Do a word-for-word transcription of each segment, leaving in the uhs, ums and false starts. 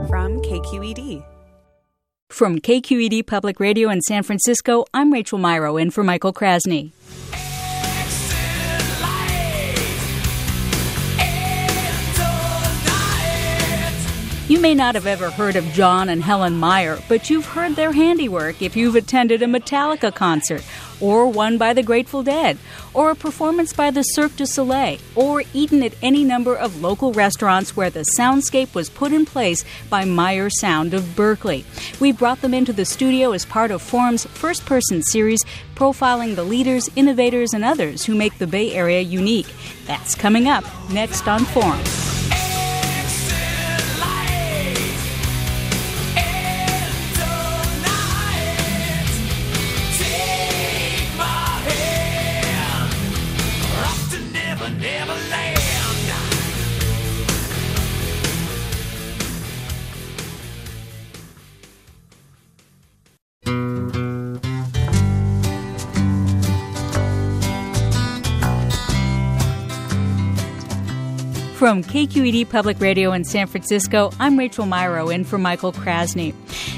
from K Q E D. From K Q E D Public Radio in San Francisco, I'm Rachel Myrow in for Michael Krasny. You may not have ever heard of John and Helen Meyer, but you've heard their handiwork if you've attended a Metallica concert, or one by the Grateful Dead, or a performance by the Cirque du Soleil, or eaten at any number of local restaurants where the soundscape was put in place by Meyer Sound of Berkeley. We brought them into the studio as part of Forum's first-person series profiling the leaders, innovators, and others who make the Bay Area unique. That's coming up next on Forum. From K Q E D Public Radio in San Francisco, I'm Rachel Myrow in for Michael Krasny.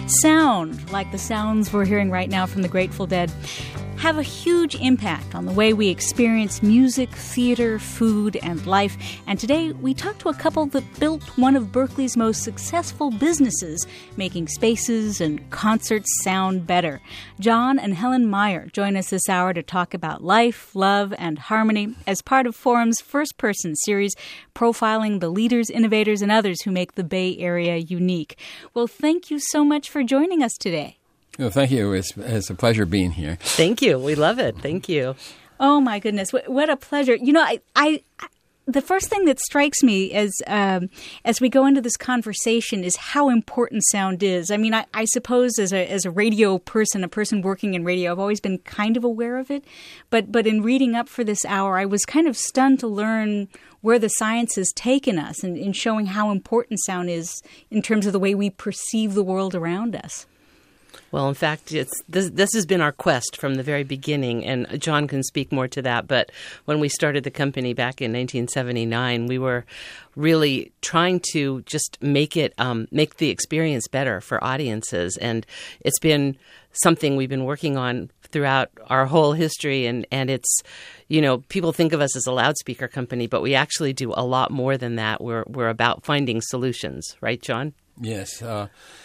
Sound, like the sounds we're hearing right now from the Grateful Dead, have a huge impact on the way we experience music, theater, food, and life. And today, we talk to a couple that built one of Berkeley's most successful businesses, making spaces and concerts sound better. John and Helen Meyer join us this hour to talk about life, love, and harmony as part of Forum's first-person series, profiling the leaders, innovators, and others who make the Bay Area unique. Well, thank you so much for joining us today. Well, thank you. It's, it's a pleasure being here. Thank you. We love it. Thank you. Oh, my goodness. What, what a pleasure. You know, I, I, the first thing that strikes me as um, as we go into this conversation is how important sound is. I mean, I, I suppose as a as a radio person, a person working in radio, I've always been kind of aware of it. But but in reading up for this hour, I was kind of stunned to learn where the science has taken us and in showing how important sound is in terms of the way we perceive the world around us. Well, in fact, it's this, this has been our quest from the very beginning, and John can speak more to that. But when we started the company back in nineteen seventy-nine, we were really trying to just make it um, make the experience better for audiences, and it's been something we've been working on throughout our whole history. And, and it's, you know, people think of us as a loudspeaker company, but we actually do a lot more than that. We're we're about finding solutions, right, John? Yes. Uh,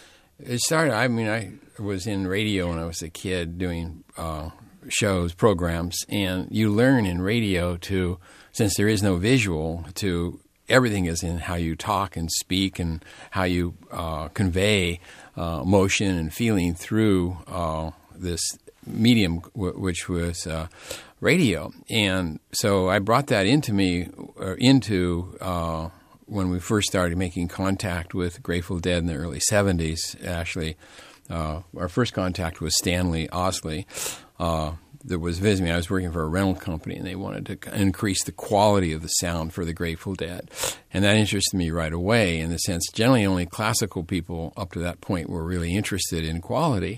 it started. I mean, I was in radio when I was a kid doing uh, shows, programs, and you learn in radio to, since there is no visual, to everything is in how you talk and speak and how you uh, convey uh, emotion and feeling through uh, this medium, w- which was uh, radio. And so I brought that into me, or into uh, when we first started making contact with Grateful Dead in the early seventies. Actually, uh, our first contact was Stanley Osley. Uh, that was visiting me. I was working for a rental company, and they wanted to increase the quality of the sound for the Grateful Dead. And that interested me right away in the sense generally only classical people up to that point were really interested in quality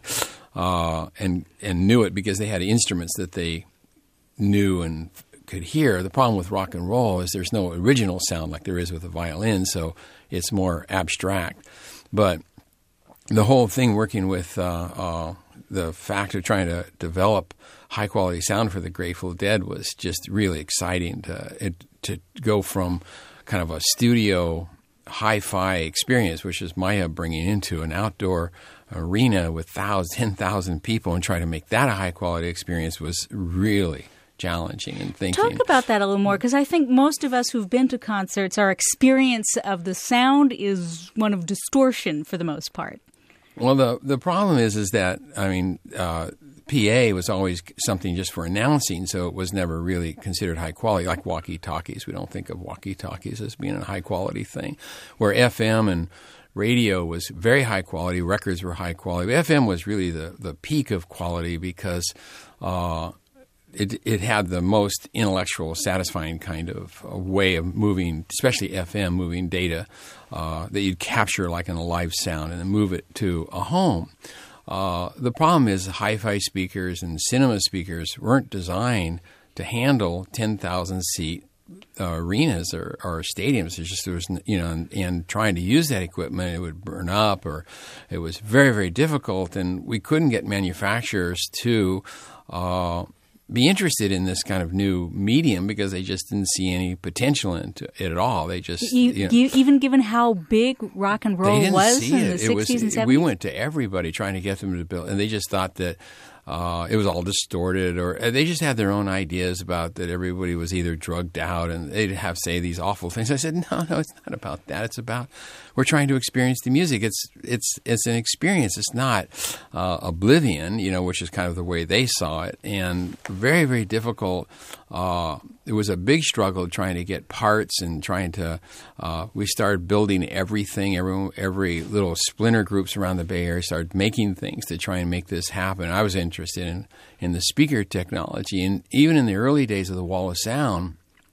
uh, and, and knew it because they had instruments that they knew and could hear. The problem with rock and roll is there's no original sound like there is with a violin, so it's more abstract. But the whole thing working with uh, uh, the fact of trying to develop high-quality sound for the Grateful Dead was just really exciting to it, to go from kind of a studio hi-fi experience, which is Maya bringing into an outdoor arena with thousands, ten thousand people and try to make that a high-quality experience was really challenging and thinking. Talk about that a little more, because I think most of us who've been to concerts, our experience of the sound is one of distortion for the most part. Well, the the problem is is that, I mean, uh, P A was always something just for announcing, so it was never really considered high quality, like walkie-talkies. We don't think of walkie-talkies as being a high-quality thing, where F M and radio was very high quality, records were high quality. F M was really the, the peak of quality because uh, it it had the most intellectual, satisfying kind of uh, way of moving, especially F M, moving data uh, that you'd capture like in a live sound and then move it to a home. Uh, the problem is hi-fi speakers and cinema speakers weren't designed to handle ten thousand seat uh, arenas or, or stadiums. There's just there was you know, and, and trying to use that equipment, it would burn up, or it was very very difficult, and we couldn't get manufacturers to uh, be interested in this kind of new medium because they just didn't see any potential into it at all. They just you, you know, you, even given how big rock and roll they didn't was see in it. the It sixties was, and seventies. We went to everybody trying to get them to build, and they just thought that uh, it was all distorted, or they just had their own ideas about that everybody was either drugged out, and they'd have say these awful things. I said, no, no, it's not about that. It's about we're trying to experience the music. It's it's it's an experience. It's not uh, oblivion, you know, which is kind of the way they saw it, and very very difficult. Uh, it was a big struggle trying to get parts and trying to. Uh, we started building everything. Every every little splinter groups around the Bay Area started making things to try and make this happen. I was interested in in the speaker technology, and even in the early days of the Wall of Sound,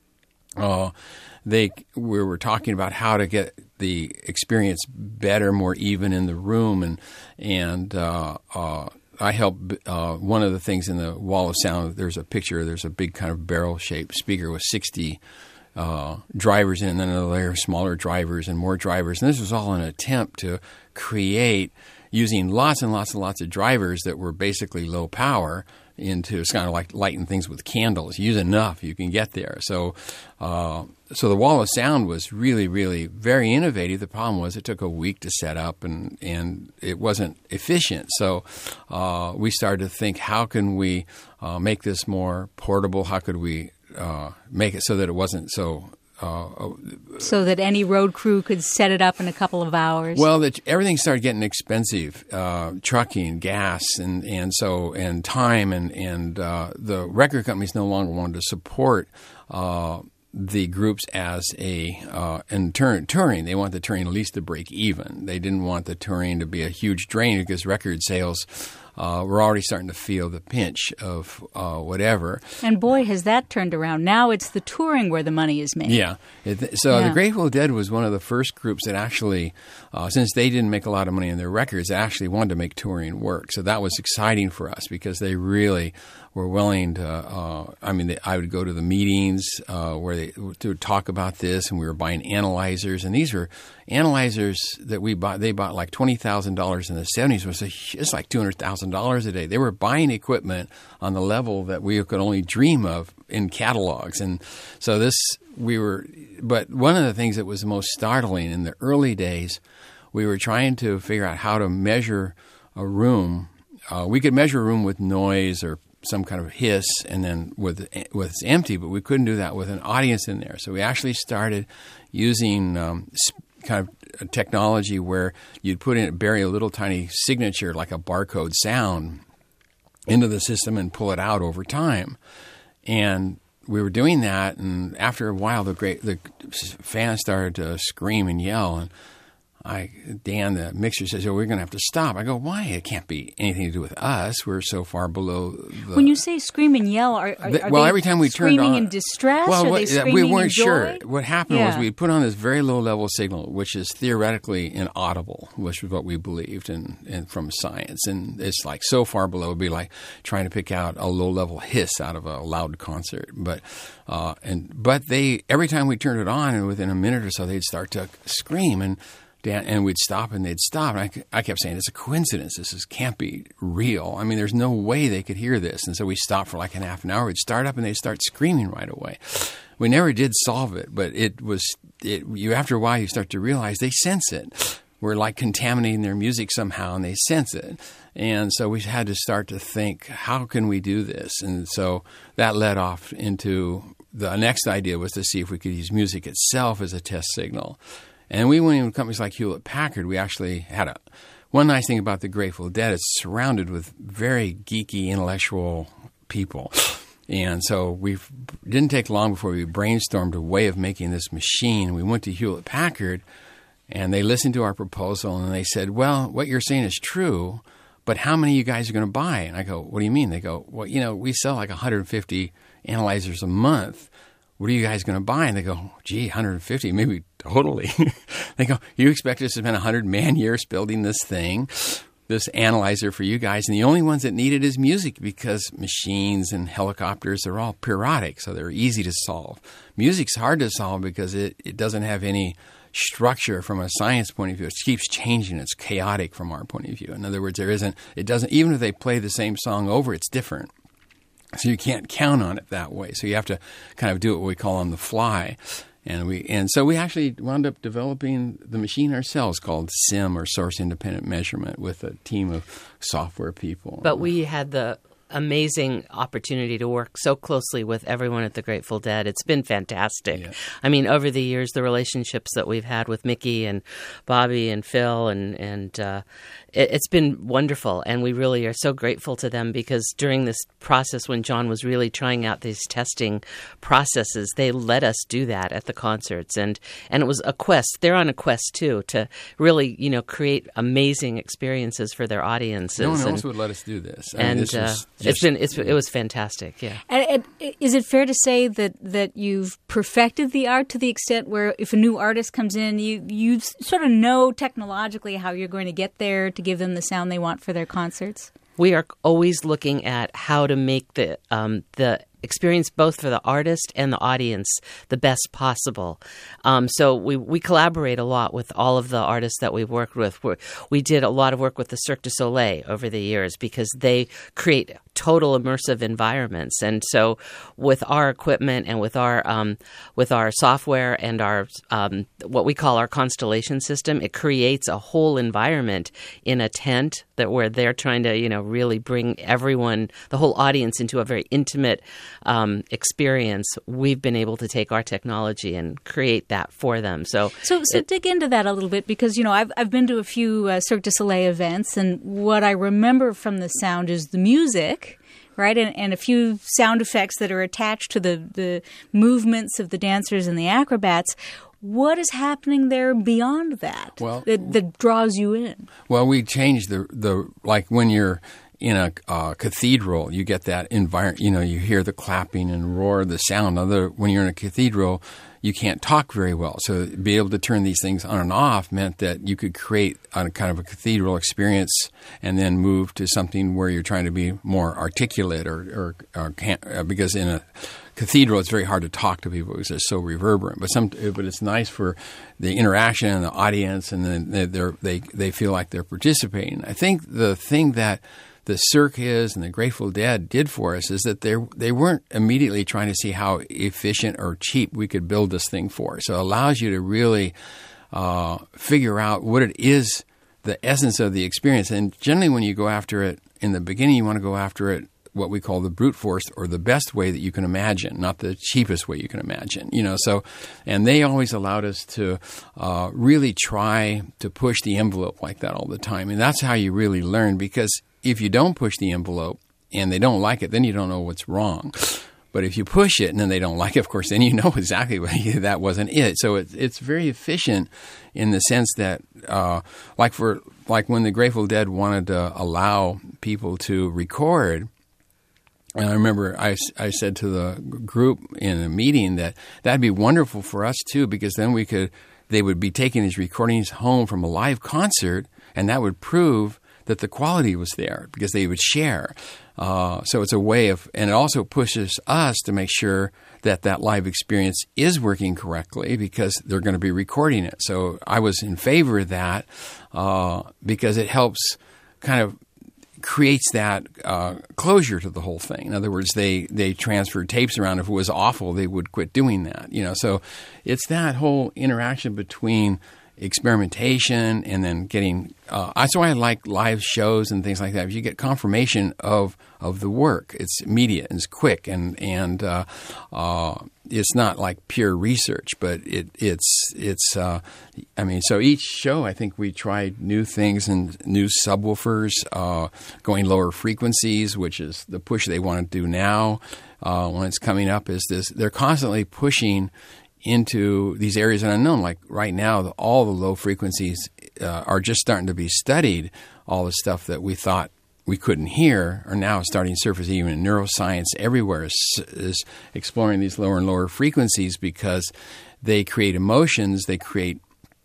uh, they we were talking about how to get the experience better, more even in the room, and and. Uh, uh, I helped uh, one of the things in the Wall of Sound. There's a picture. There's a big kind of barrel-shaped speaker with sixty uh, drivers in it, and then a layer of smaller drivers and more drivers. And this was all an attempt to create, using lots and lots and lots of drivers that were basically low power, into it's kind of like lighting things with candles. Use enough, you can get there. So, uh, so the Wall of Sound was really, really very innovative. The problem was it took a week to set up, and and it wasn't efficient. So, uh, we started to think, how can we uh, make this more portable? How could we uh, make it so that it wasn't so. Uh, so that any road crew could set it up in a couple of hours. Well, that everything started getting expensive, uh, trucking, gas, and, and so and time, and and uh, the record companies no longer wanted to support uh, the groups as a uh, and turn, touring. They want the touring at least to break even. They didn't want the touring to be a huge drain because record sales. Uh, we're already starting to feel the pinch of uh, whatever. And boy, has that turned around. Now it's the touring where the money is made. Yeah. It, so yeah. the Grateful Dead was one of the first groups that actually, uh, since they didn't make a lot of money on their records, they actually wanted to make touring work. So that was exciting for us because they really were willing to, uh, I mean, they, I would go to the meetings uh, where they would talk about this, and we were buying analyzers. And these were analyzers that we bought. They bought like twenty thousand dollars in the seventies. It was a, it's like two hundred thousand dollars a day. They were buying equipment on the level that we could only dream of in catalogs. And so this, we were, but one of the things that was most startling in the early days, we were trying to figure out how to measure a room. Uh, we could measure a room with noise or some kind of hiss, and then with with it's empty, but we couldn't do that with an audience in there. So we actually started using um, kind of technology where you'd put in bury a little tiny signature like a barcode sound into the system and pull it out over time. And we were doing that, and after a while, the great the fans started to scream and yell, and I, Dan, the mixer, says, oh, we're going to have to stop. I go, why? It can't be anything to do with us. We're so far below the... When you say scream and yell, are, are, the, are well, they every time we screaming turned on, in distress? well, Are what, they screaming we weren't in joy? sure. What happened yeah. was we put on this very low-level signal, which is theoretically inaudible, which was what we believed in, in from science. And it's like so far below, it would be like trying to pick out a low-level hiss out of a loud concert. But uh, and but they every time we turned it on, and within a minute or so, they'd start to scream, and Dan, and we'd stop and they'd stop. And I, I kept saying, it's a coincidence. This is, can't be real. I mean, there's no way they could hear this. And so we stopped for like an half an hour. We'd start up and they'd start screaming right away. We never did solve it, but it was, it, you after a while, you start to realize they sense it. We're like contaminating their music somehow, and they sense it. And so we had to start to think, how can we do this? And so that led off into the next idea was to see if we could use music itself as a test signal. And we went in with companies like Hewlett-Packard. We actually had a one nice thing about the Grateful Dead. It's surrounded with very geeky, intellectual people. And so we didn't take long before we brainstormed a way of making this machine. We went to Hewlett-Packard, and they listened to our proposal, and they said, well, what you're saying is true, but how many of you guys are going to buy? And I go, what do you mean? They go, well, you know, we sell like one hundred fifty analyzers a month. What are you guys going to buy? And they go, gee, one hundred fifty, maybe totally. They go, you expect us to spend one hundred man years building this thing? this analyzer for you guys, and the only ones that need it is music, because machines and helicopters are all periodic, so they're easy to solve. Music's hard to solve because it, it doesn't have any structure from a science point of view. It keeps changing. It's chaotic from our point of view. In other words, there isn't, it doesn't, even if they play the same song over, it's different. So you can't count on it that way. So you have to kind of do what we call on the fly. And we and so we actually wound up developing the machine ourselves, called SIM, or Source Independent Measurement, with a team of software people. But we had the amazing opportunity to work so closely with everyone at the Grateful Dead. It's been fantastic. Yeah. I mean, over the years, the relationships that we've had with Mickey and Bobby and Phil, and and uh, it, it's been wonderful. And we really are so grateful to them, because during this process, when John was really trying out these testing processes, they let us do that at the concerts. And, and it was a quest. They're on a quest, too, to really, you know, create amazing experiences for their audiences. No one and, else would let us do this. I mean, and this uh, was it's just, been it's it was fantastic, yeah. And, and is it fair to say that, that you've perfected the art to the extent where if a new artist comes in, you you sort of know technologically how you're going to get there to give them the sound they want for their concerts? We are always looking at how to make the um, the experience, both for the artist and the audience, the best possible. Um, so we, we collaborate a lot with all of the artists that we've worked with. We're, we did a lot of work with the Cirque du Soleil over the years, because they create total immersive environments. And so with our equipment and with our um, with our software and our um, what we call our constellation system, it creates a whole environment in a tent that where they're trying to, you know, really bring everyone, the whole audience, into a very intimate Um, experience. We've been able to take our technology and create that for them. So, so, so it, dig into that a little bit, because you know I've I've been to a few uh, Cirque du Soleil events, and what I remember from the sound is the music, right, and, and a few sound effects that are attached to the the movements of the dancers and the acrobats. What is happening there beyond that? Well, that, that draws you in? Well, we changed the the like when you're in a uh, cathedral, you get that environment. You know, you hear the clapping and roar of the sound. Other when you're in a cathedral, you can't talk very well. So be able to turn these things on and off meant that you could create a kind of a cathedral experience, and then move to something where you're trying to be more articulate, or, or, or can't, uh, because in a cathedral it's very hard to talk to people because they're so reverberant. But some, but it's nice for the interaction and the audience, and then they they they feel like they're participating. I think the thing that the Cirque is and the Grateful Dead did for us is that they they weren't immediately trying to see how efficient or cheap we could build this thing for. So it allows you to really uh, figure out what it is, the essence of the experience. And generally when you go after it in the beginning, you want to go after it what we call the brute force, or the best way that you can imagine, not the cheapest way you can imagine. You know, so, and they always allowed us to uh, really try to push the envelope like that all the time. And that's how you really learn, because if you don't push the envelope and they don't like it, then you don't know what's wrong. But if you push it and then they don't like it, of course, then you know exactly what, that wasn't it. So it, it's very efficient in the sense that, uh, like for like when the Grateful Dead wanted to allow people to record. And I remember I, I said to the group in a meeting that that'd be wonderful for us too, because then we could they would be taking these recordings home from a live concert, and that would prove that the quality was there, because they would share. Uh, so it's a way of, and it also pushes us to make sure that that live experience is working correctly, because they're going to be recording it. So I was in favor of that uh, because it helps kind of creates that uh, closure to the whole thing. In other words, they, they transferred tapes around. If it was awful, they would quit doing that. You know, so it's that whole interaction between experimentation and then getting uh, that's why I like live shows and things like that. If you get confirmation of of the work, it's immediate and it's quick, and and uh, uh, it's not like pure research, but it it's it's uh, I mean, so each show I think we tried new things and new subwoofers, uh, going lower frequencies, which is the push they want to do now uh, when it's coming up. Is this they're constantly pushing into these areas of unknown. Like right now, the, all the low frequencies uh, are just starting to be studied. All the stuff that we thought we couldn't hear are now starting to surface. Even in neuroscience, everywhere is, is exploring these lower and lower frequencies, because they create emotions, they create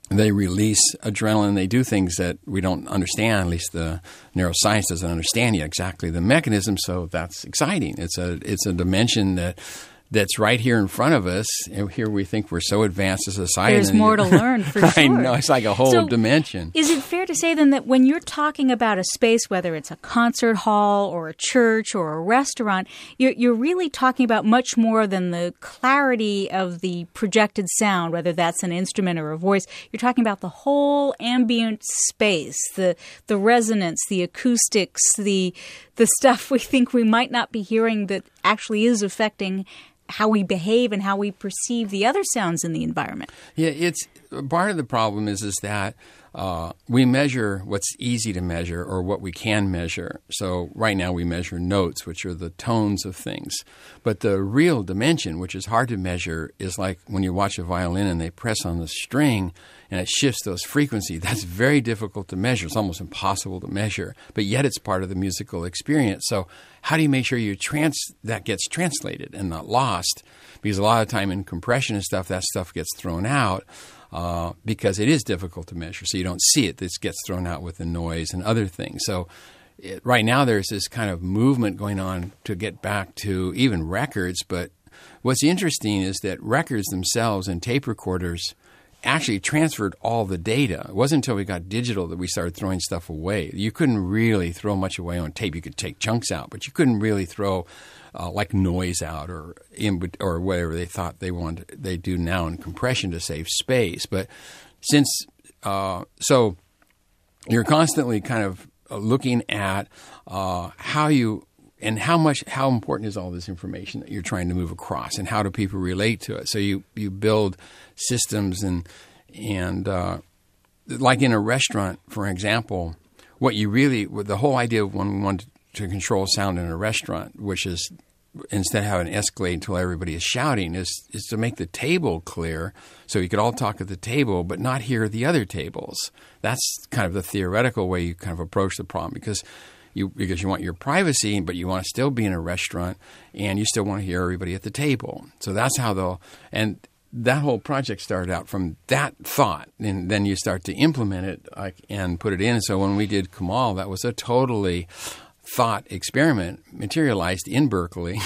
they release adrenaline. They do things that we don't understand. At least the neuroscience doesn't understand yet exactly the mechanism. So that's exciting. It's a it's a dimension that that's right here in front of us. And here we think we're so advanced as a society. There's more to learn, for sure. I know. It's like a whole so dimension. Is it fair to say then that when you're talking about a space, whether it's a concert hall or a church or a restaurant, you're, you're really talking about much more than the clarity of the projected sound, whether that's an instrument or a voice. You're talking about the whole ambient space, the the resonance, the acoustics, the the stuff we think we might not be hearing that actually is affecting how we behave and how we perceive the other sounds in the environment. Yeah, it's part of the problem is is that uh, we measure what's easy to measure or what we can measure. So right now we measure notes, which are the tones of things. But the real dimension, which is hard to measure, is like when you watch a violin and they press on the string and it shifts those frequencies. That's very difficult to measure. It's almost impossible to measure. But yet it's part of the musical experience. So how do you make sure you trans that gets translated and not lost? Because a lot of time in compression and stuff, that stuff gets thrown out uh, because it is difficult to measure. So you don't see it. This gets thrown out with the noise and other things. So it, right now there's this kind of movement going on to get back to even records. But what's interesting is that records themselves and tape recorders actually transferred all the data. It wasn't until we got digital that we started throwing stuff away. You couldn't really throw much away on tape. You could take chunks out, but you couldn't really throw uh, like noise out or in, or whatever they thought they wanted. They do now in compression to save space. But since uh, so, you're constantly kind of looking at uh, how you. And how much, how important is all this information that you're trying to move across, and how do people relate to it? So you, you build systems, and and uh, like in a restaurant, for example, what you really, the whole idea of when we want to control sound in a restaurant, which is instead of having it escalate until everybody is shouting, is is to make the table clear so you could all talk at the table but not hear the other tables. That's kind of the theoretical way you kind of approach the problem, because You, because you want your privacy, but you want to still be in a restaurant, and you still want to hear everybody at the table. So that's how they'll – and that whole project started out from that thought, and then you start to implement it like, and put it in. So when we did Kamal, that was a totally thought experiment materialized in Berkeley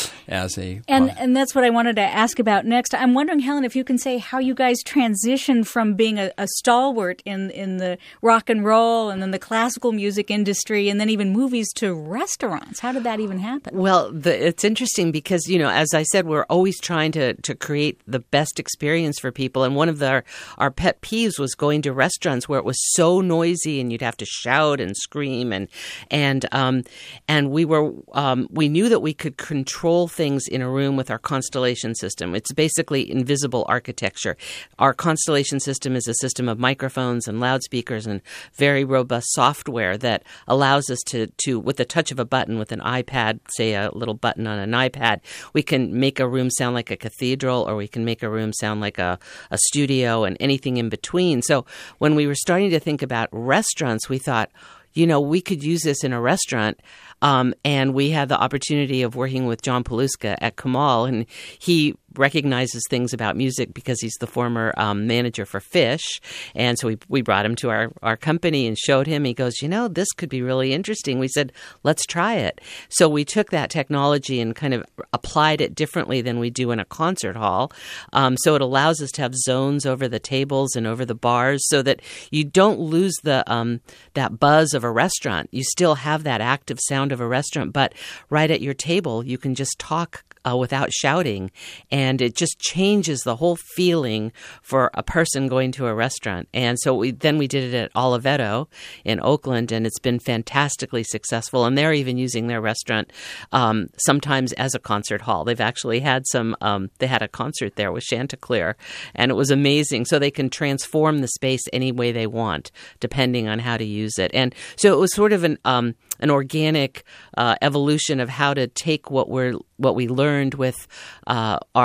as a and and that's what I wanted to ask about next. I'm wondering, Helen, if you can say how you guys transitioned from being a, a stalwart in in the rock and roll and then the classical music industry and then even movies to restaurants. How did that even happen? Well, the, it's interesting because, you know, as I said, we're always trying to, to create the best experience for people. And one of the, our, our pet peeves was going to restaurants where it was so noisy and you'd have to shout and scream. And and um, and we were um, we knew that we could control things in a room with our Constellation system. It's basically invisible architecture. Our Constellation system is a system of microphones and loudspeakers and very robust software that allows us to, to with the touch of a button with an iPad, say a little button on an iPad, we can make a room sound like a cathedral, or we can make a room sound like a, a studio, and anything in between. So when we were starting to think about restaurants, we thought, you know, we could use this in a restaurant. Um, and we had the opportunity of working with John Paluska at Kamal, and he recognizes things about music because he's the former um, manager for Phish. And so we we brought him to our, our company and showed him. He goes, you know, this could be really interesting. We said, let's try it. So we took that technology and kind of applied it differently than we do in a concert hall. Um, so it allows us to have zones over the tables and over the bars so that you don't lose the um, that buzz of a restaurant. You still have that active sound of a restaurant, but right at your table, you can just talk Uh, without shouting, and it just changes the whole feeling for a person going to a restaurant. And so we then we did it at Oliveto in Oakland, and it's been fantastically successful. And they're even using their restaurant um, sometimes as a concert hall. They've actually had some. Um, they had a concert there with Chanticleer, and it was amazing. So they can transform the space any way they want, depending on how to use it. And so it was sort of an um, an organic uh, evolution of how to take what we're what we learned with uh, our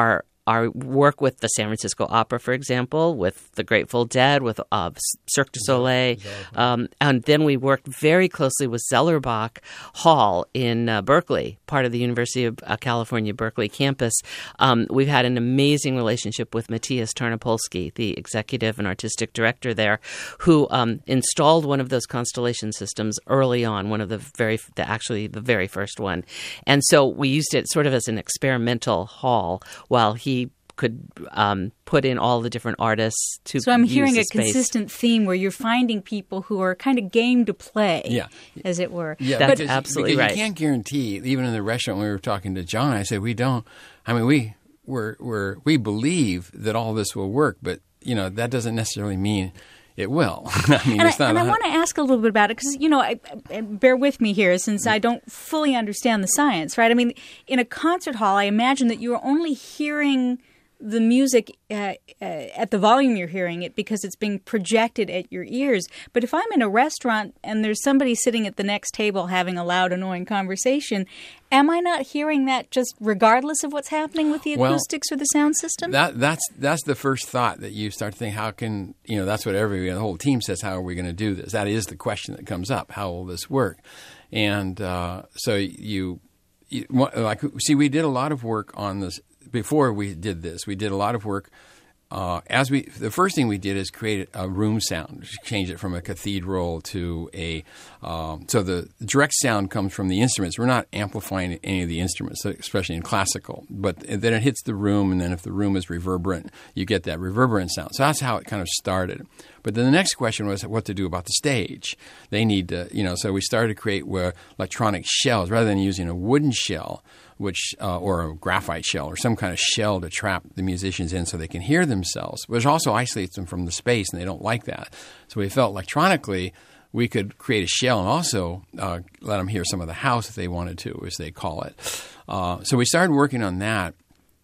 our work with the San Francisco Opera, for example, with the Grateful Dead, with uh, Cirque du Soleil. Um, and then we worked very closely with Zellerbach Hall in uh, Berkeley, part of the University of uh, California, Berkeley campus. Um, we've had an amazing relationship with Matthias Tarnopolsky, the executive and artistic director there, who um, installed one of those constellation systems early on, one of the very, the, actually the very first one. And so we used it sort of as an experimental hall while he could um, put in all the different artists to So I'm use hearing the a space. consistent theme where you're finding people who are kind of game to play, Yeah. as it were. Yeah, That's because, absolutely because right. You can't guarantee, even in the restaurant when we were talking to John, I said, we don't, I mean, we, we're, we're, we believe that all this will work, but, you know, that doesn't necessarily mean it will. I mean, And it's I, not and I a- want to ask a little bit about it because, you know, I, I, bear with me here since I don't fully understand the science, right? I mean, in a concert hall, I imagine that you're only hearing the music uh, uh, at the volume you're hearing it because it's being projected at your ears. But if I'm in a restaurant and there's somebody sitting at the next table having a loud, annoying conversation, am I not hearing that just regardless of what's happening with the Well, acoustics or the sound system? That that's that's the first thought that you start to think. How can you know? That's what every the whole team says. How are we going to do this? That is the question that comes up. How will this work? And uh, so you, you like see, we did a lot of work on this before we did this. We did a lot of work. Uh, as we, the first thing we did is create a room sound, change it from a cathedral to a. Um, so the direct sound comes from the instruments. We're not amplifying any of the instruments, especially in classical. But then it hits the room, and then if the room is reverberant, you get that reverberant sound. So that's how it kind of started. But then the next question was what to do about the stage. They need to, you know. So we started to create where electronic shells rather than using a wooden shell, which uh, or a graphite shell or some kind of shell to trap the musicians in so they can hear themselves, which also isolates them from the space, and they don't like that. So we felt electronically we could create a shell and also uh, let them hear some of the house if they wanted to, as they call it. Uh, so we started working on that.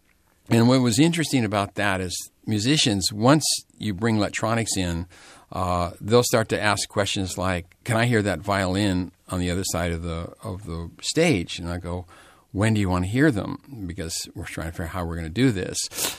And what was interesting about that is musicians, once you bring electronics in, uh, they'll start to ask questions like, can I hear that violin on the other side of the of the stage? And I go, when do you want to hear them? Because we're trying to figure out how we're going to do this.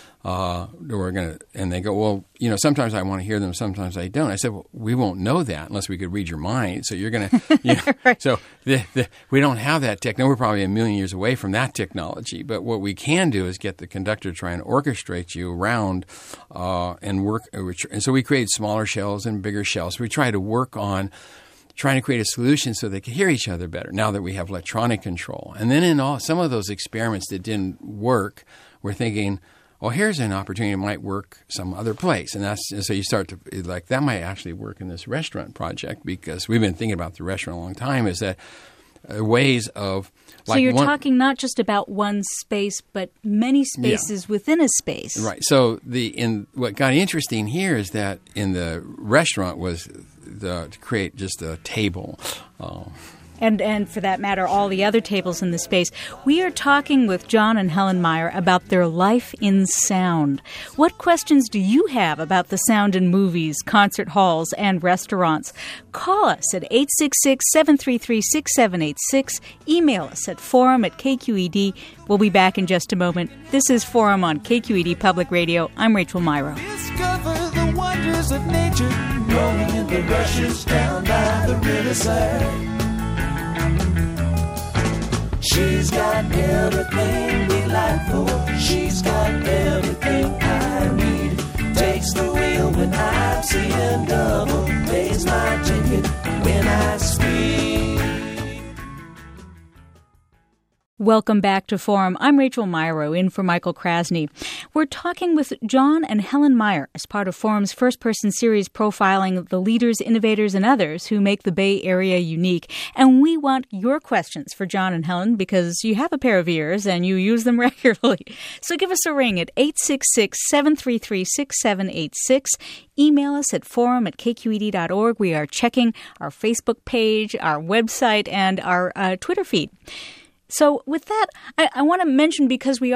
Uh, we're going to, and they go, well, you know, sometimes I want to hear them, sometimes I don't. I said, well, we won't know that unless we could read your mind. So you're going to, you know, right. So the, the, we don't have that technology. We're probably a million years away from that technology. But what we can do is get the conductor to try and orchestrate you around uh, and work. And so we create smaller shells and bigger shells. We try to work on trying to create a solution so they can hear each other better now that we have electronic control. And then in all some of those experiments that didn't work, we're thinking, well, here's an opportunity that might work some other place. And that's and so you start to, like, that might actually work in this restaurant project because we've been thinking about the restaurant a long time, is that uh, ways of like so you're one, talking not just about one space, but many spaces yeah. within a space. Right. So the in what got interesting here is that in the restaurant was the, to create just a table. Uh, And, and for that matter, all the other tables in the space. We are talking with John and Helen Meyer about their life in sound. What questions do you have about the sound in movies, concert halls, and restaurants? Call us at eight six six, seven three three, six seven eight six. Email us at forum at K Q E D. We'll be back in just a moment. This is Forum on K Q E D Public Radio. I'm Rachel Myrow. Discover the wonders of nature, rolling in the rushes down by the riverside. She's got everything we like for. She's got everything I need. Takes the wheel when I'm seeing double. Pays my ticket when I speak. Welcome back to Forum. I'm Rachel Myrow, in for Michael Krasny. We're talking with John and Helen Meyer as part of Forum's first-person series profiling the leaders, innovators, and others who make the Bay Area unique. And we want your questions for John and Helen because you have a pair of ears and you use them regularly. So give us a ring at eight six six, seven three three, six seven eight six. Email us at forum at k q e d dot org. We are checking our Facebook page, our website, and our uh, Twitter feed. So with that, I, I want to mention, because we are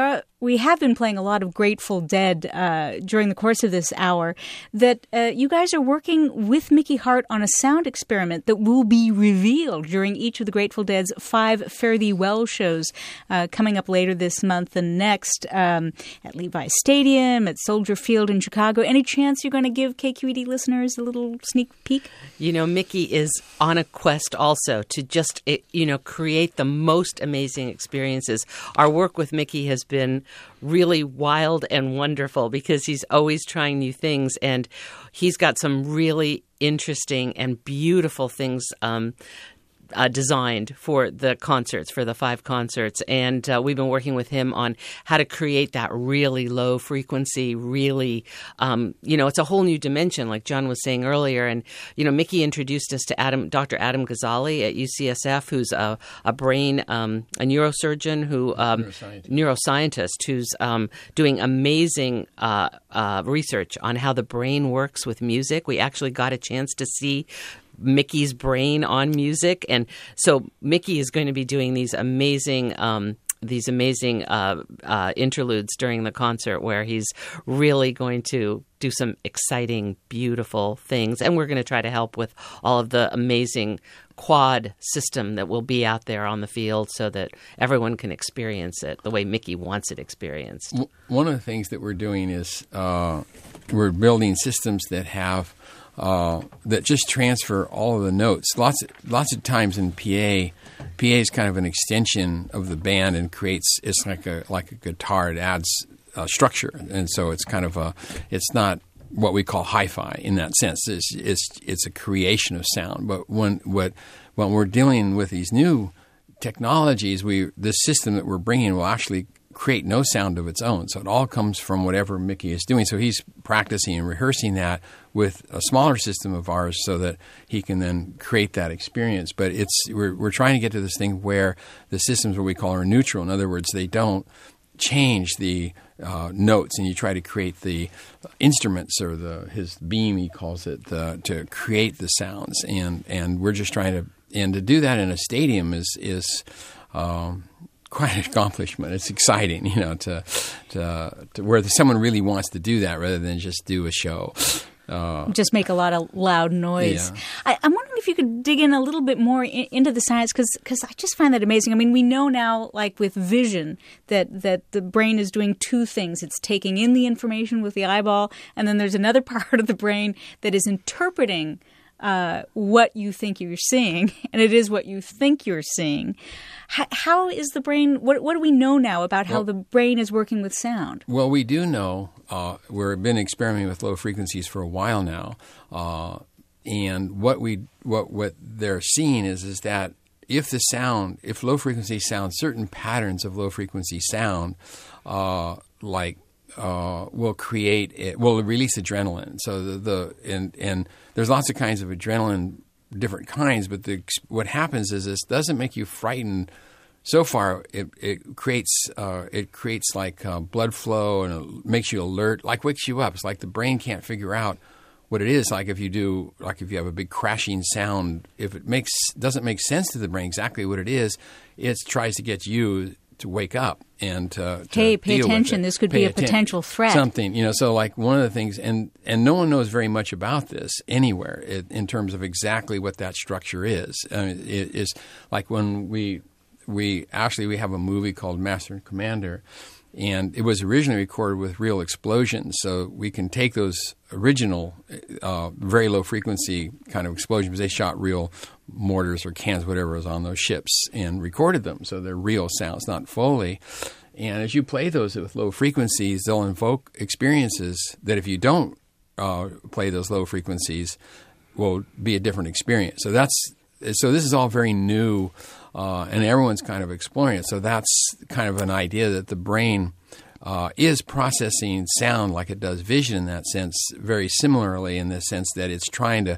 we have been playing a lot of Grateful Dead uh, during the course of this hour, that uh, you guys are working with Mickey Hart on a sound experiment that will be revealed during each of the Grateful Dead's five Fare Thee Well shows uh, coming up later this month and next um, at Levi Stadium, at Soldier Field in Chicago. Any chance you're going to give K Q E D listeners a little sneak peek? You know, Mickey is on a quest also to just, you know, create the most amazing experiences. Our work with Mickey has been really wild and wonderful because he's always trying new things, and he's got some really interesting and beautiful things um Uh, designed for the concerts, for the five concerts. And uh, we've been working with him on how to create that really low frequency, really, um, you know, it's a whole new dimension, like John was saying earlier. And, you know, Mickey introduced us to Adam, Doctor Adam Ghazali at U C S F, who's a, a brain, um, a neurosurgeon, who um, neuroscientist. neuroscientist, who's um, doing amazing uh, uh, research on how the brain works with music. We actually got a chance to see Mickey's brain on music, and so Mickey is going to be doing these amazing um, these amazing uh, uh, interludes during the concert where he's really going to do some exciting, beautiful things, and we're going to try to help with all of the amazing quad system that will be out there on the field so that everyone can experience it the way Mickey wants it experienced. One of the things that we're doing is uh, we're building systems that have Uh, that just transfer all of the notes. Lots of, lots of times in P A, P A is kind of an extension of the band and creates, it's like a like a guitar. It adds uh, structure, and so it's kind of a, it's not what we call hi-fi in that sense. It's it's it's a creation of sound. But when what when we're dealing with these new technologies, we this system that we're bringing will actually create no sound of its own. So it all comes from whatever Mickey is doing. So he's practicing and rehearsing that with a smaller system of ours so that he can then create that experience. But it's we're we're trying to get to this thing where the systems, what we call, are neutral. In other words, they don't change the uh, notes, and you try to create the instruments or the his beam, he calls it, the, to create the sounds. And and we're just trying to and to do that in a stadium is is um, quite an accomplishment. It's exciting, you know, to to, to where someone really wants to do that rather than just do a show. Uh, just make a lot of loud noise. Yeah. I, I'm wondering if you could dig in a little bit more in, into the science, because I just find that amazing. I mean, we know now, like with vision, that, that the brain is doing two things. It's taking in the information with the eyeball, and then there's another part of the brain that is interpreting uh, what you think you're seeing, and it is what you think you're seeing. How, how is the brain, what, what do we know now about how well, the brain is working with sound? Well, we do know, uh, we've been experimenting with low frequencies for a while now, uh, and what we what what they're seeing is is that if the sound, if low frequency sound, certain patterns of low frequency sound, uh, like uh, will create it, will release adrenaline. So the, the and and there's lots of kinds of adrenaline, different kinds, but the, what happens is this doesn't make you frightened. So far, it, it creates uh, it creates like uh, blood flow, and it makes you alert, like wakes you up. It's like the brain can't figure out what it is. Like if you do, like if you have a big crashing sound, if it makes doesn't make sense to the brain exactly what it is, it tries to get you to wake up and to, to hey, pay deal attention. with it. This could pay be a atten- potential threat. Something, you know. So like one of the things, and and no one knows very much about this anywhere it, in terms of exactly what that structure is. I mean, it is like when we. We actually we have a movie called Master and Commander, and it was originally recorded with real explosions. So we can take those original, uh, very low frequency kind of explosions. They shot real mortars or cans, whatever was on those ships, and recorded them. So they're real sounds, not Foley. And as you play those with low frequencies, they'll invoke experiences that if you don't uh, play those low frequencies, will be a different experience. So that's so this is all very new. Uh, and everyone's kind of exploring it. So that's kind of an idea that the brain uh, is processing sound like it does vision in that sense, very similarly in the sense that it's trying to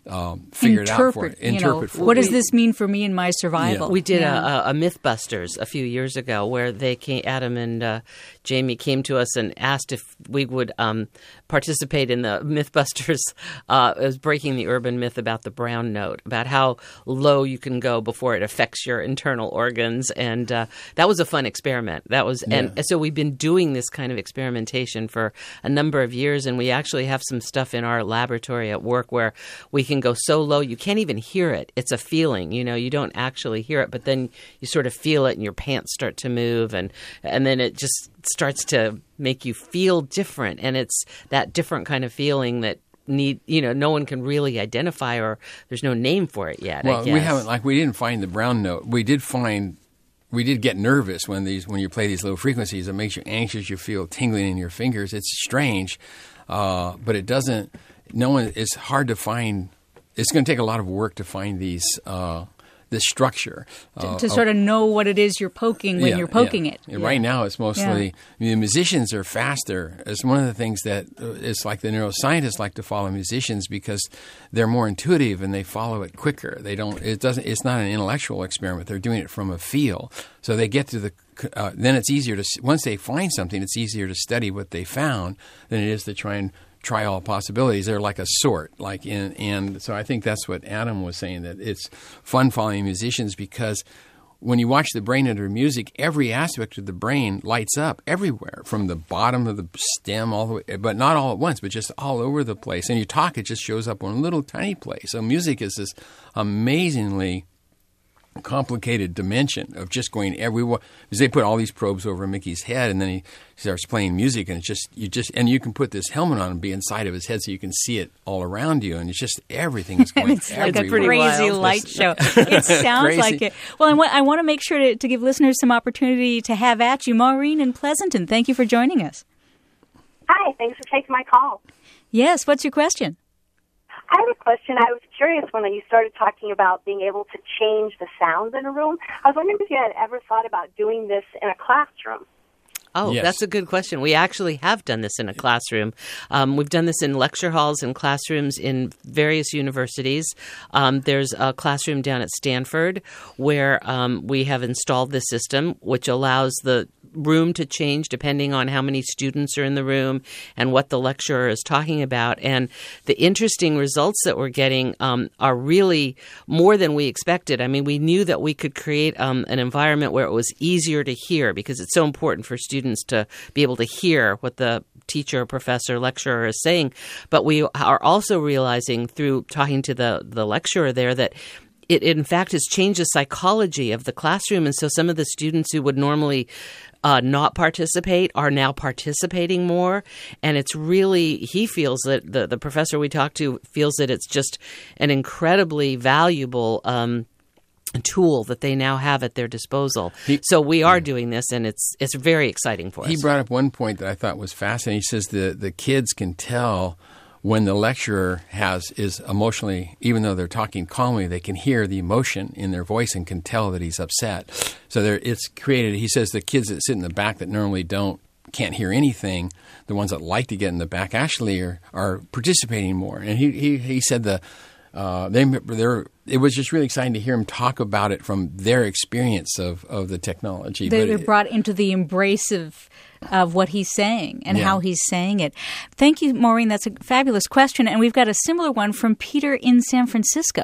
um, figure it out for interpret, it. you know, Interpret for what it. does this mean for me and my survival? We did Yeah. a, a Mythbusters a few years ago where they came, Adam and uh, Jamie came to us and asked if we would um, participate in the Mythbusters. Uh, it was breaking the urban myth about the brown note, about how low you can go before it affects your internal organs, and uh, that was a fun experiment. That was, and Yeah. so we've been doing this kind of experimentation for a number of years, and we actually have some stuff in our laboratory at work where we can go so low you can't even hear it. It's a feeling, you know, you don't actually hear it, but then you sort of feel it and your pants start to move, and and then it just starts to make you feel different, and it's that different kind of feeling that need you know no one can really identify, or there's no name for it yet. Well, I guess. we haven't like we didn't find the brown note. We did find we did get nervous when these when you play these low frequencies. It makes you anxious. You feel tingling in your fingers. It's strange, uh, but it doesn't. No one. It's hard to find. It's going to take a lot of work to find these. Uh, this structure. Uh, to sort of know what it is you're poking when yeah, you're poking yeah. it. Yeah. Right now, it's mostly Yeah. I mean, the musicians are faster. It's one of the things that uh, it's like the neuroscientists like to follow musicians because they're more intuitive and they follow it quicker. They don't. It doesn't. It's not an intellectual experiment. They're doing it from a feel. So they get to the. Uh, then it's easier to once they find something. It's easier to study what they found than it is to try and try all possibilities. They're like a sort, like in, and so I think that's what Adam was saying, that it's fun following musicians because when you watch the brain under music, every aspect of the brain lights up everywhere, from the bottom of the stem all the way, but not all at once, but just all over the place. And you talk, it just shows up one little tiny place. So music is this amazingly complicated dimension of just going everywhere. Because they put all these probes over Mickey's head, and then he starts playing music, and it's just you just and you can put this helmet on and be inside of his head, so you can see it all around you, and it's just everything is going. And it's like a everywhere. crazy wild. light show. It sounds Crazy. like it. Well, I want, I want to make sure to, to give listeners some opportunity to have at you. Maureen in Pleasanton, thank you for joining us. Hi, thanks for taking my call. Yes, what's your question? I have a question. I was curious when you started talking about being able to change the sounds in a room. I was wondering if you had ever thought about doing this in a classroom. Oh, Yes. that's a good question. We actually have done this in a classroom. Um, we've done this in lecture halls and classrooms in various universities. Um, there's a classroom down at Stanford where um, we have installed this system, which allows the room to change depending on how many students are in the room and what the lecturer is talking about. And the interesting results that we're getting um, are really more than we expected. I mean, we knew that we could create um, an environment where it was easier to hear, because it's so important for students to be able to hear what the teacher, professor, lecturer is saying. But we are also realizing through talking to the, the lecturer there that it, in fact, has changed the psychology of the classroom. And so some of the students who would normally uh, not participate are now participating more. And it's really, he feels that, the, the professor we talked to feels that it's just an incredibly valuable um tool that they now have at their disposal. He- so we are doing this, and it's it's very exciting for us. He brought up one point that I thought was fascinating. He says the the kids can tell when the lecturer has is emotionally, even though they're talking calmly, they can hear the emotion in their voice and can tell that he's upset. So there, it's created. He says the kids that sit in the back that normally don't can't hear anything, the ones that like to get in the back actually are are participating more. And he he, he said the. Uh, they, they're, it was just really exciting to hear him talk about it from their experience of, of the technology. They, But they're it- brought into the embrace of, of what he's saying and Yeah. how he's saying it. Thank you, Maureen. That's a fabulous question. And we've got a similar one from Peter in San Francisco.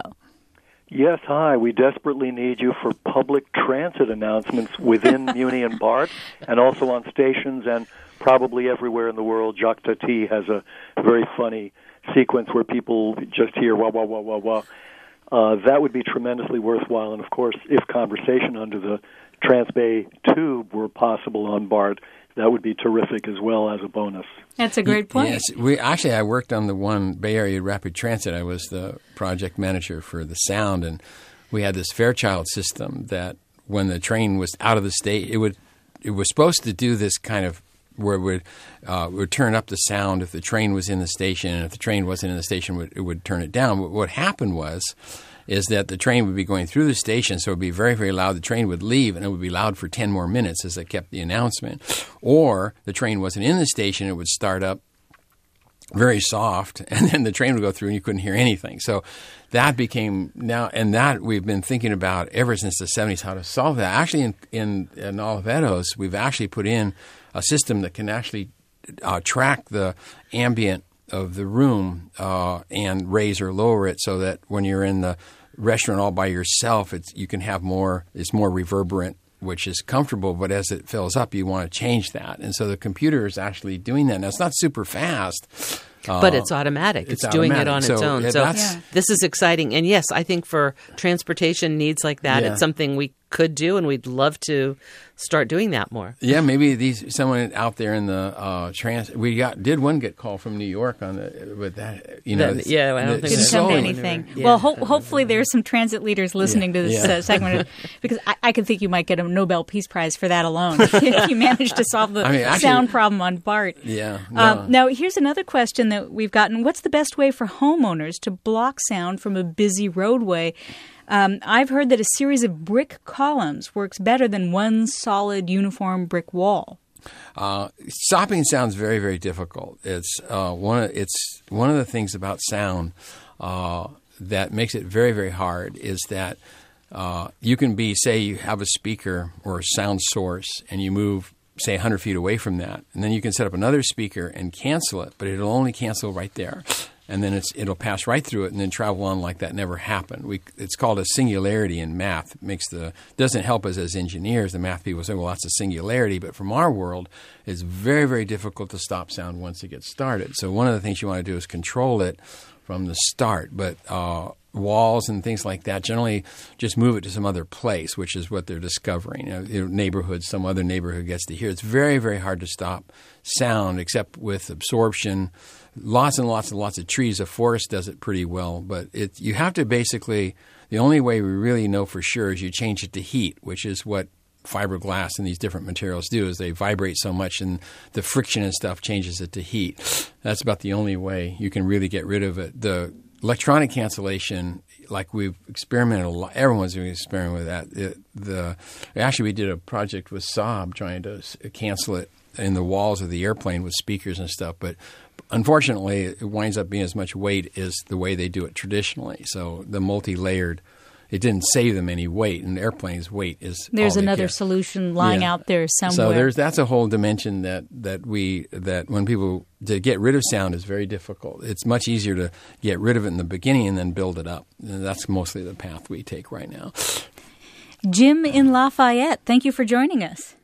Yes, hi. We desperately need you for public transit announcements within Muni and BART, and also on stations and probably everywhere in the world. Jacques Tati has a very funny sequence where people just hear wah, wah, wah, wah, wah. Uh, that would be tremendously worthwhile. And, of course, if conversation under the Transbay tube were possible on BART, that would be terrific as well as a bonus. That's a great point. Yes, we actually I worked on the one Bay Area Rapid Transit. I was the project manager for the sound, and we had this Fairchild system that when the train was out of the state, it would it was supposed to do this kind of where it would uh, would turn up the sound if the train was in the station, and if the train wasn't in the station, it would, it would turn it down. But what happened was is that the train would be going through the station, so it would be very, very loud. The train would leave, and it would be loud for ten more minutes as they kept the announcement. Or the train wasn't in the station, it would start up, very soft, and then the train would go through and you couldn't hear anything. So that became now, and that we've been thinking about ever since the seventies, how to solve that. Actually, in, in, in Olivetos, we've actually put in a system that can actually uh, track the ambient of the room uh, and raise or lower it so that when you're in the restaurant all by yourself, it's you can have more, it's more reverberant, which is comfortable, but as it fills up, you want to change that. And so the computer is actually doing that. Now, it's not super fast. But uh, it's automatic. It's, it's doing automatic. it on So its own. it- So that's- Yeah. this is exciting. And yes, I think for transportation needs like that, Yeah. it's something we could do, and we'd love to start doing that more. Yeah, maybe these someone out there in the uh, trans. We got did one get call from New York on the with that. You know, That- yeah, I don't think Didn't It's come to so- anything. Yeah. Well, ho- hopefully there's some transit leaders listening to this Yeah. uh, segment because I-, I could think you might get a Nobel Peace Prize for that alone if you managed to solve the I mean, actually- sound problem on BART. Yeah. No. Um, now, here's another question that we've gotten. What's the best way for homeowners to block sound from a busy roadway? Um, I've heard that a series of brick columns works better than one solid uniform brick wall. Uh, stopping sounds very, very difficult. It's uh, one. Of, it's one of the things about sound uh, that makes it very, very hard. Is that uh, you can be, say, you have a speaker or a sound source, and you move, say, one hundred feet away from that, and then you can set up another speaker and cancel it, but it'll only cancel right there. And then it's, it'll pass right through it and then travel on like that never happened. We, it's called a singularity in math. It makes the doesn't help us as engineers. The math people say, well, that's a singularity. But from our world, it's very, very difficult to stop sound once it gets started. So one of the things you want to do is control it from the start. But uh, walls and things like that, generally just move it to some other place, which is what they're discovering. You know, you know, neighborhood, some other neighborhood gets to hear. It's very, very hard to stop sound except with absorption. Lots and lots and lots of trees. A forest does it pretty well, but it, you have to basically – the only way we really know for sure is you change it to heat, which is what fiberglass and these different materials do is they vibrate so much and the friction and stuff changes it to heat. That's about the only way you can really get rid of it. The electronic cancellation, like we've experimented a lot – everyone's doing an experiment with that. It, the Actually, we did a project with Saab trying to s- cancel it in the walls of the airplane with speakers and stuff, but – unfortunately, it winds up being as much weight as the way they do it traditionally. So the multi-layered, it didn't save them any weight. And airplanes' weight is There's all they another get. solution lying Yeah. out there somewhere. So there's that's a whole dimension that, that we that when people to get rid of sound is very difficult. It's much easier to get rid of it in the beginning and then build it up. And that's mostly the path we take right now. Jim in Lafayette, thank you for joining us.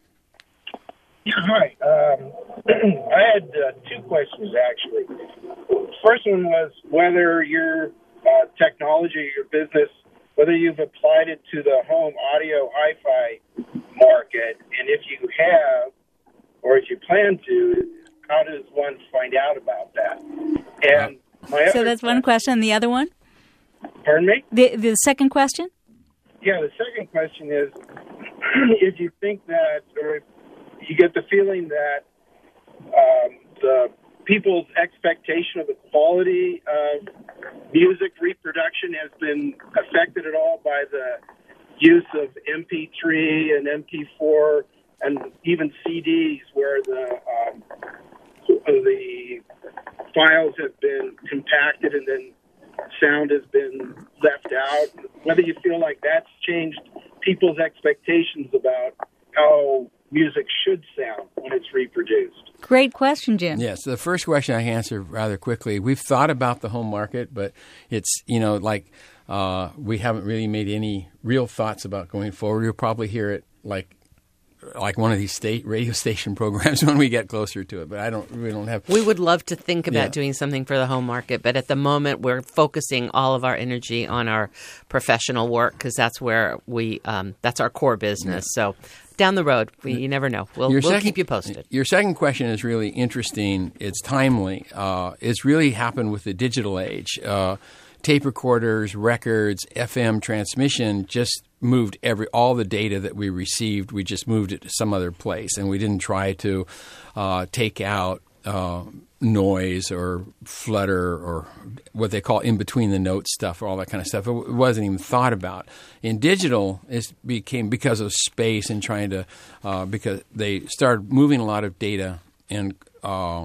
Yeah, hi. Um, I had uh, two questions, actually. First one was whether your uh, technology, your business, whether you've applied it to the home audio hi-fi market, and if you have, or if you plan to, how does one find out about that? And my So other that's one question. And the other one? Pardon me? The, the second question? Yeah, the second question is if you think that, or if you get the feeling that um, the people's expectation of the quality of music reproduction has been affected at all by the use of M P three and M P four and even C Ds, where the um, the files have been compacted and then sound has been left out. Whether you feel like that's changed people's expectations about how music should sound when it's reproduced. Great question, Jim. Yes, the first question I can answer rather quickly. We've thought about the home market, but it's, you know, like uh, we haven't really made any real thoughts about going forward. You'll probably hear it like like one of these state radio station programs when we get closer to it, but I don't, we don't have. We would love to think about Yeah. doing something for the home market, but at the moment we're focusing all of our energy on our professional work because that's where we um, that's our core business. So down the road, we, you never know. We'll, Your we'll second- keep you posted. Your second question is really interesting. It's timely. Uh, it's really happened with the digital age. Uh, tape recorders, records, F M transmission just moved every all the data that we received. We just moved it to some other place, and we didn't try to uh, take out uh, noise or flutter or what they call in between the notes stuff or all that kind of stuff. It w- wasn't even thought about. In digital, it became because of space and trying to uh, because they started moving a lot of data and uh,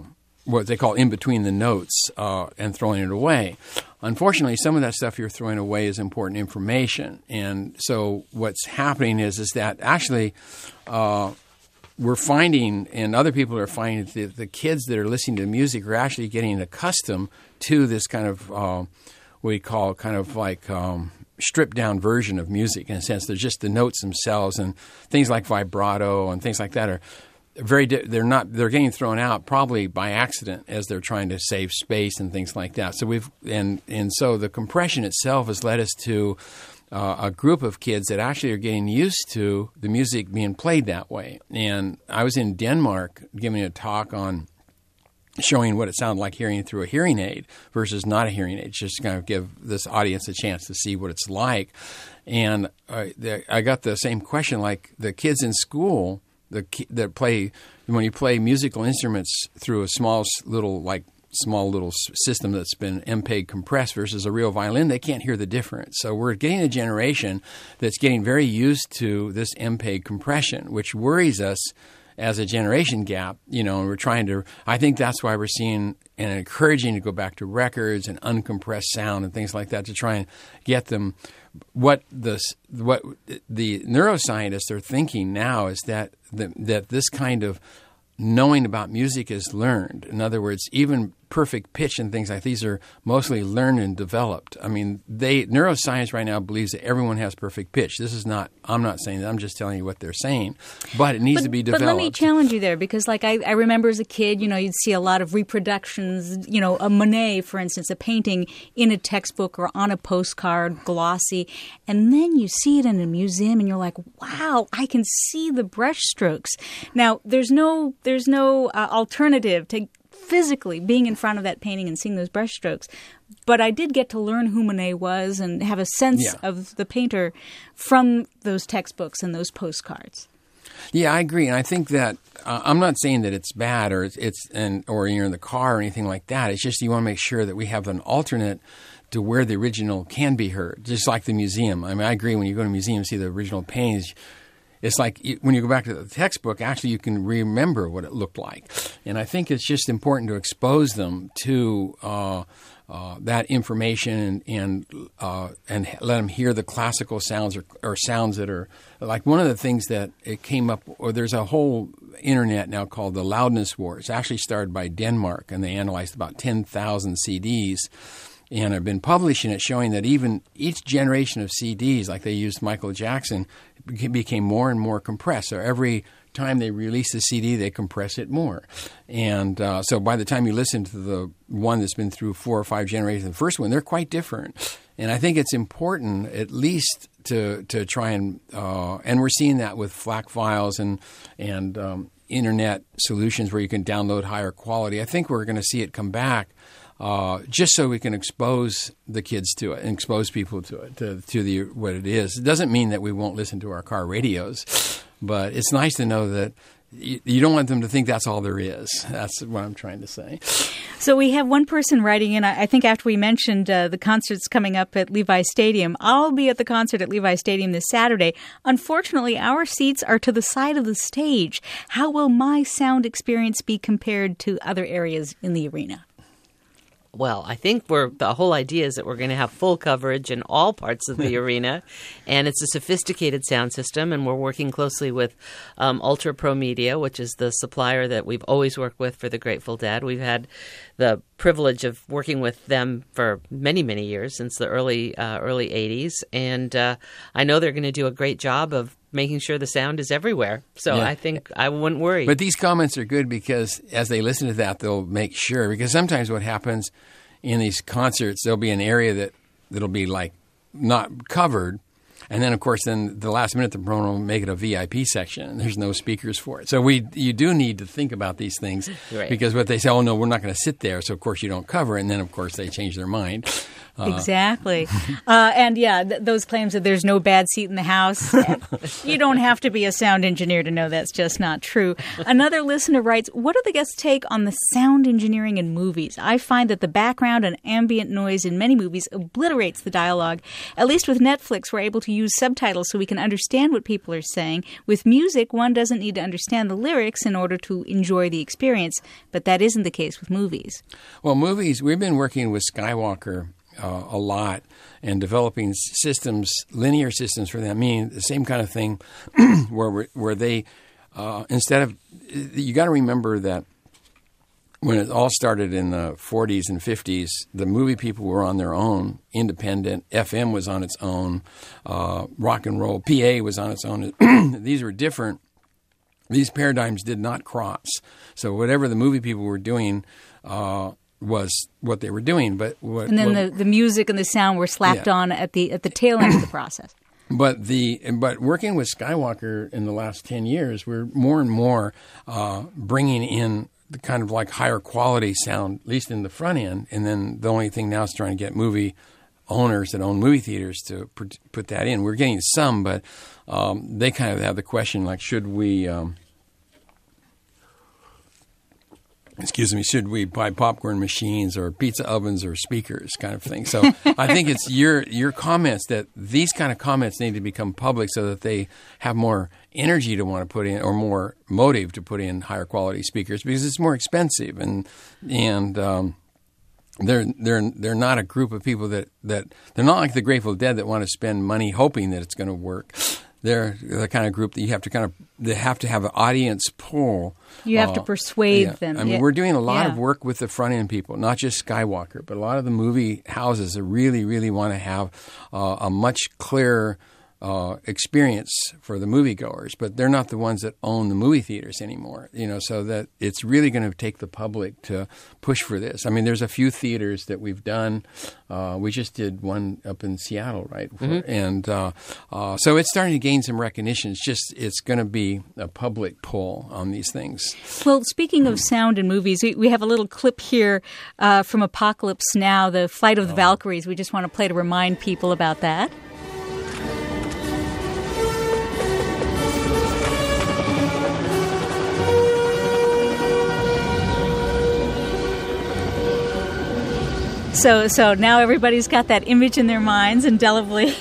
what they call in between the notes uh, and throwing it away. Unfortunately, some of that stuff you're throwing away is important information. And so what's happening is is that actually uh, we're finding, and other people are finding, that the kids that are listening to music are actually getting accustomed to this kind of uh, what we call kind of like um, stripped down version of music. In a sense, they're just the notes themselves, and things like vibrato and things like that are very di- they're not they're getting thrown out probably by accident as they're trying to save space and things like that. So we've and and so the compression itself has led us to uh, a group of kids that actually are getting used to the music being played that way. And I was in Denmark giving a talk on showing what it sounded like hearing through a hearing aid versus not a hearing aid, just to kind of give this audience a chance to see what it's like. And uh, the, I got the same question, like the kids in school the that play when you play musical instruments through a small little like small little system that's been M P E G compressed versus a real violin, they can't hear the difference. So we're getting a generation that's getting very used to this M P E G compression, which worries us as a generation gap, you know, and we're trying to, I think that's why we're seeing and encouraging to go back to records and uncompressed sound and things like that to try and get them. What the what the neuroscientists are thinking now is that the, that this kind of knowing about music is learned. In other words, even perfect pitch and things like these are mostly learned and developed. I mean, they neuroscience right now believes that everyone has perfect pitch. This is not, I'm not saying that, I'm just telling you what they're saying. But it needs but, to be developed. But let me challenge you there, because like I, I remember as a kid, you know, you'd see a lot of reproductions, you know, a Monet, for instance, a painting in a textbook or on a postcard, glossy, and then you see it in a museum and you're like, wow, I can see the brush strokes. Now, there's no, there's no uh, alternative to physically being in front of that painting and seeing those brushstrokes. But I did get to learn who Monet was and have a sense yeah. of the painter from those textbooks and those postcards. Yeah, I agree, and I think that uh, I'm not saying that it's bad or it's, it's and or you're in the car or anything like that. It's just you want to make sure that we have an alternate to where the original can be heard, just like the museum. I mean, I agree. When you go to a museum and see the original paintings, it's like when you go back to the textbook, actually you can remember what it looked like. And I think it's just important to expose them to uh, uh, that information and and, uh, and let them hear the classical sounds or, or sounds that are like one of the things that it came up, or there's a whole internet now called the Loudness War. It's actually started by Denmark, and they analyzed about ten thousand C Ds. And have been publishing it, showing that even each generation of C Ds, like they used Michael Jackson, became more and more compressed. So every time they release a C D, they compress it more. And uh, so by the time you listen to the one that's been through four or five generations, the first one, they're quite different. And I think it's important at least to to try and uh, – and we're seeing that with FLAC files and, and um, internet solutions where you can download higher quality. I think we're going to see it come back. Uh, just so we can expose the kids to it and expose people to it, to, to the what it is. It doesn't mean that we won't listen to our car radios, but it's nice to know that you, you don't want them to think that's all there is. That's what I'm trying to say. So we have one person writing in, I think after we mentioned uh, the concerts coming up at Levi Stadium. I'll be at the concert at Levi Stadium this Saturday. Unfortunately, our seats are to the side of the stage. How will my sound experience be compared to other areas in the arena? Well, I think we're the whole idea is that we're going to have full coverage in all parts of the arena, and it's a sophisticated sound system, and we're working closely with um, Ultra Pro Media, which is the supplier that we've always worked with for the Grateful Dead. We've had the privilege of working with them for many, many years, since the early uh, early eighties, and uh, I know they're going to do a great job of making sure the sound is everywhere. So yeah. I think I wouldn't worry. But these comments are good because as they listen to that, they'll make sure. Because sometimes what happens in these concerts, there'll be an area that, that'll be like not covered. And then, of course, then the last minute, the program will make it a V I P section, and there's no speakers for it. So we, you do need to think about these things, right. Because what they say, oh, no, we're not going to sit there. So, of course, you don't cover it. And then, of course, they change their mind. Uh, exactly. uh, and yeah, th- those claims that there's no bad seat in the house, you don't have to be a sound engineer to know that's just not true. Another listener writes, what do the guests take on the sound engineering in movies? I find that the background and ambient noise in many movies obliterates the dialogue. At least with Netflix, we're able to use subtitles so we can understand what people are saying. With music, one doesn't need to understand the lyrics in order to enjoy the experience, but that isn't the case with movies. Well, movies, we've been working with Skywalker Uh, a lot and developing systems, linear systems for them, meaning the same kind of thing where where they, uh, instead of, you got to remember that when it all started in the forties and fifties, the movie people were on their own, independent. F M was on its own. Uh, rock and roll, P A was on its own. These were different. These paradigms did not cross. So whatever the movie people were doing, uh, was what they were doing, but what, and then what, the, the music and the sound were slapped yeah. on at the at the tail end of the process. But the but working with Skywalker in the last ten years, we're more and more uh, bringing in the kind of like higher quality sound, at least in the front end, and then the only thing now is trying to get movie owners that own movie theaters to put, put that in. We're getting some, but um, they kind of have the question like, should we? Um, Excuse me, should we buy popcorn machines or pizza ovens or speakers kind of thing? So I think it's your your comments that these kind of comments need to become public so that they have more energy to want to put in or more motive to put in higher quality speakers because it's more expensive and and um, they're they're they're not a group of people that, that they're not like the Grateful Dead that want to spend money hoping that it's going to work. They're the kind of group that you have to kind of they have to have an audience pull. You have uh, to persuade yeah. them. I mean, yeah. we're doing a lot yeah. of work with the front end people, not just Skywalker, but a lot of the movie houses that really, really want to have uh, a much clearer uh, experience for the moviegoers. But they're not the ones that own the movie theaters anymore. You know, so that it's really going to take the public to push for this. I mean, there's a few theaters that we've done. Uh, we just did one up in Seattle, right? For, mm-hmm. And uh, uh, so it's starting to gain some recognition. It's just it's going to be a public pull on these things. Well, speaking of sound in movies, we, we have a little clip here uh, from Apocalypse Now, the Flight of the Oh. Valkyries. We just want to play to remind people about that. So so now everybody's got that image in their minds, indelibly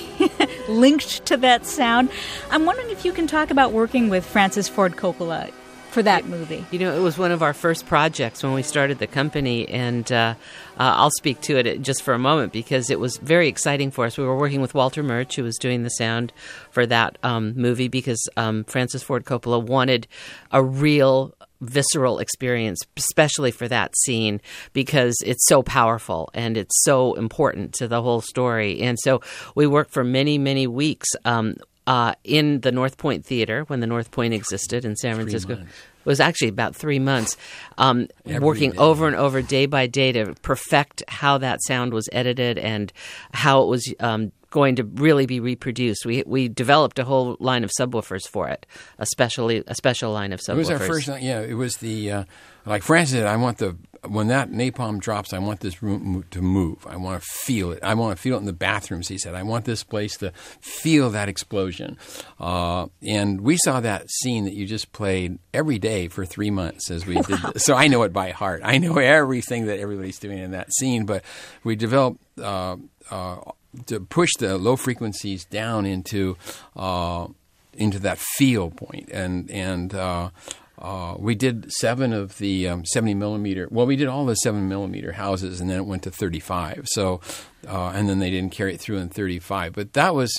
linked to that sound. I'm wondering if you can talk about working with Francis Ford Coppola for that movie. You know, it was one of our first projects when we started the company, and uh, uh, I'll speak to it just for a moment because it was very exciting for us. We were working with Walter Murch, who was doing the sound for that um, movie because um, Francis Ford Coppola wanted a real visceral experience, especially for that scene, because it's so powerful and it's so important to the whole story. And so we worked for many, many weeks um, uh, in the North Point Theater when the North Point existed in San Francisco. months. It was actually about three months, um, Every working day. over and over, day by day, to perfect how that sound was edited and how it was um, going to really be reproduced. We we developed a whole line of subwoofers for it, especially a special line of subwoofers. It was our first, yeah. It was the uh, like Francis said. I want the when that napalm drops, I want this room to move. I want to feel it. I want to feel it in the bathrooms. He said, I want this place to feel that explosion. Uh, and we saw that scene that you just played every day for three months as we did. This. So I know it by heart. I know everything that everybody's doing in that scene. But we developed. Uh, uh, to push the low frequencies down into uh, into that feel point, and and uh, uh, we did seven of the um, seventy millimeter. Well, we did all the seven millimeter houses, and then it went to thirty-five. So, uh, and then they didn't carry it through in thirty-five. But that was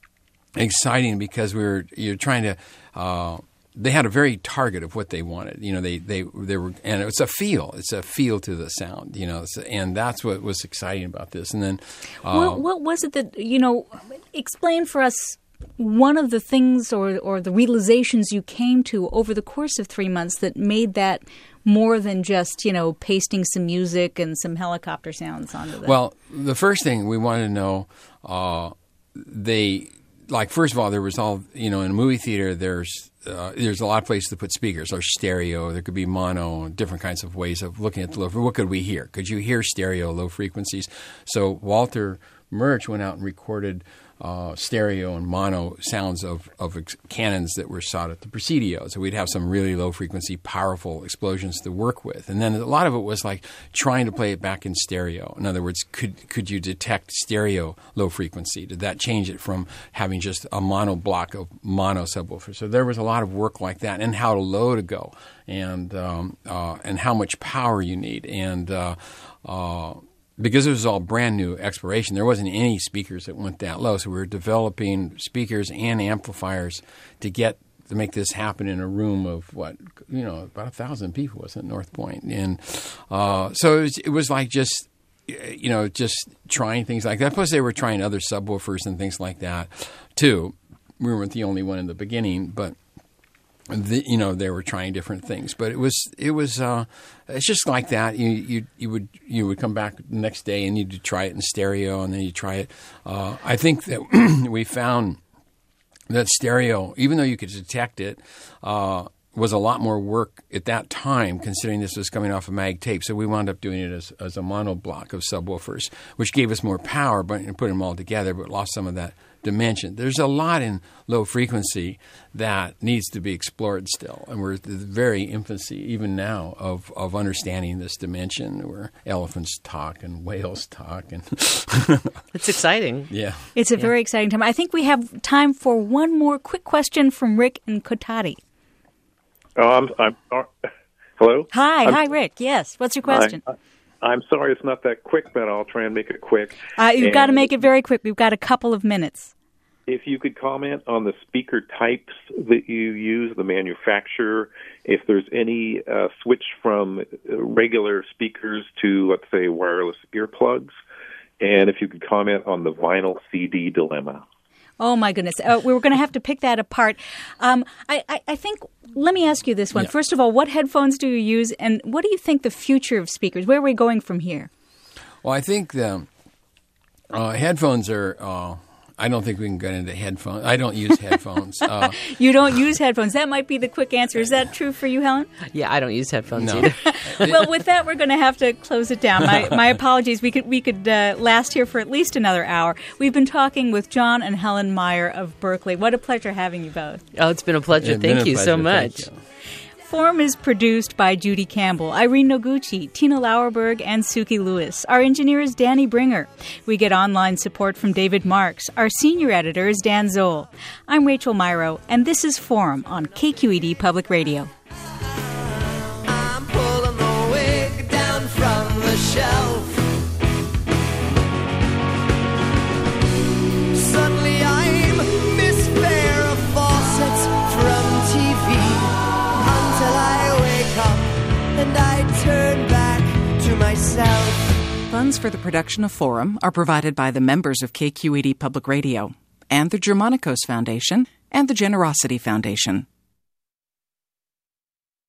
exciting because we were you're trying to. Uh, They had a very target of what they wanted. You know, they, they, they were, and it's a feel. It's a feel to the sound, you know, and that's what was exciting about this. And then. Uh, What, what was it that, you know, explain for us one of the things or, or the realizations you came to over the course of three months that made that more than just, you know, pasting some music and some helicopter sounds onto that? Well, the first thing we wanted to know, uh, they. like, first of all, there was all, you know, in a movie theater, there's uh, there's a lot of places to put speakers. There's stereo, there could be mono, different kinds of ways of looking at the low. What could we hear? Could you hear stereo, low frequencies? So Walter Murch went out and recorded uh, stereo and mono sounds of, of ex- cannons that were shot at the Presidio. So we'd have some really low frequency, powerful explosions to work with. And then a lot of it was like trying to play it back in stereo. In other words, could could you detect stereo low frequency? Did that change it from having just a mono block of mono subwoofers? So there was a lot of work like that, and how low to go, and um, uh, and how much power you need, and uh, uh, because it was all brand new exploration, there wasn't any speakers that went that low. So we were developing speakers and amplifiers to get to make this happen in a room of what, you know, about a thousand people was at North Point. And uh, so it was, it was like just, you know, just trying things like that. Plus they were trying other subwoofers and things like that too. We weren't the only one in the beginning, but The, you know, they were trying different things, but it was it was uh, it's just like that. You you you would you would come back the next day and you'd try it in stereo, and then you try it. Uh, I think that we found that stereo, even though you could detect it, uh, was a lot more work at that time, considering this was coming off a mag tape. So we wound up doing it as, as a mono block of subwoofers, which gave us more power, but and put them all together, but lost some of that dimension. There's a lot in low frequency that needs to be explored still, and we're at the very infancy, even now, of, of understanding this dimension where elephants talk and whales talk. And it's exciting. Yeah. It's a yeah. very exciting time. I think we have time for one more quick question from Rick and Kotati. Oh, I'm, I'm uh, hello? Hi. I'm, Hi, Rick. Yes. What's your question? I, I'm sorry it's not that quick, but I'll try and make it quick. Uh, you've and got to make it very quick. We've got a couple of minutes. If you could comment on the speaker types that you use, the manufacturer, if there's any uh, switch from regular speakers to, let's say, wireless earplugs, and if you could comment on the vinyl C D dilemma. Oh, my goodness. Uh, we were going to have to pick that apart. Um, I, I, I think, let me ask you this one. Yeah. First of all, what headphones do you use, and what do you think the future of speakers? Where are we going from here? Well, I think the uh, headphones are... Uh, I don't think we can get into headphones. I don't use headphones. Uh, you don't use headphones. That might be the quick answer. Is that true for you, Helen? Yeah, I don't use headphones no. either. Well, with that, we're going to have to close it down. My, my apologies. We could we could uh, last here for at least another hour. We've been talking with John and Helen Meyer of Berkeley. What a pleasure having you both. Oh, it's been a pleasure. It's Thank been a you pleasure. so much. Thank you. Forum is produced by Judy Campbell, Irene Noguchi, Tina Lauerberg, and Suki Lewis. Our engineer is Danny Bringer. We get online support from David Marks. Our senior editor is Dan Zoll. I'm Rachel Myrow, and this is Forum on K Q E D Public Radio. I'm pulling the wig down from the shelf. Suddenly I'm Miss Fair of Fawcett's from T V. Until I wake up and I turn back to myself. Funds for the production of Forum are provided by the members of K Q E D Public Radio and the Germanicos Foundation and the Generosity Foundation.